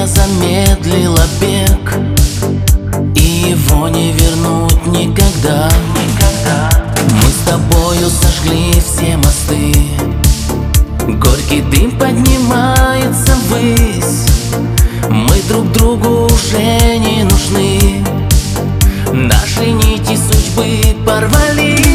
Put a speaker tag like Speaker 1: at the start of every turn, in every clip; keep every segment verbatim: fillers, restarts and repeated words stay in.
Speaker 1: время замедлило бег, и его не вернуть никогда. Мы с тобою сожгли все мосты, горький дым поднимается ввысь. Мы друг другу уже не нужны, наши нити судьбы порвались.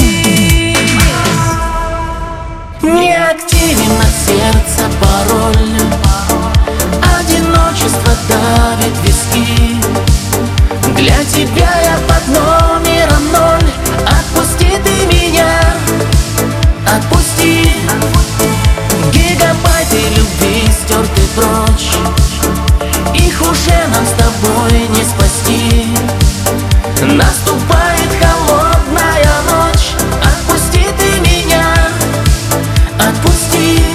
Speaker 1: Не активен от сердца пароль, одиночество давит виски. Для тебя я под номером ноль. Отпусти ты меня, отпусти. Гигабайты любви стерты прочь, их уже нам с тобой не спасти. Наступает холодная ночь. Отпусти ты меня, отпусти.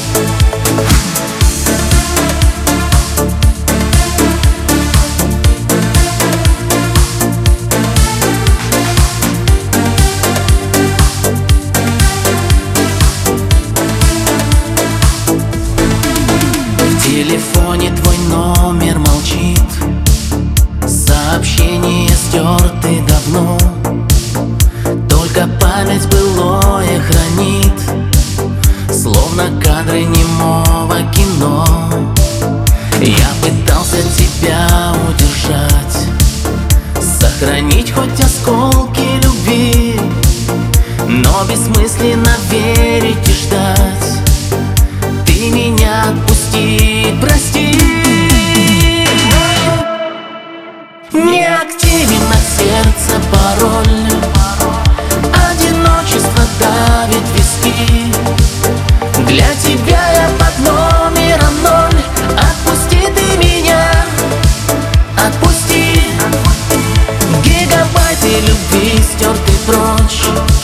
Speaker 1: В телефоне твой номер молчит, сообщения стерты давно, только память былое хранит, словно кадры немого кино. Я пытался тебя удержать, сохранить хоть осколки любви, но бессмысленно верить и ждать. Ты меня отпусти, прости. Не активен от сердца пароль, одиночество давит виски. Для тебя я под номером ноль. Отпусти ты меня, отпусти. Гигабайты любви стерты прочь,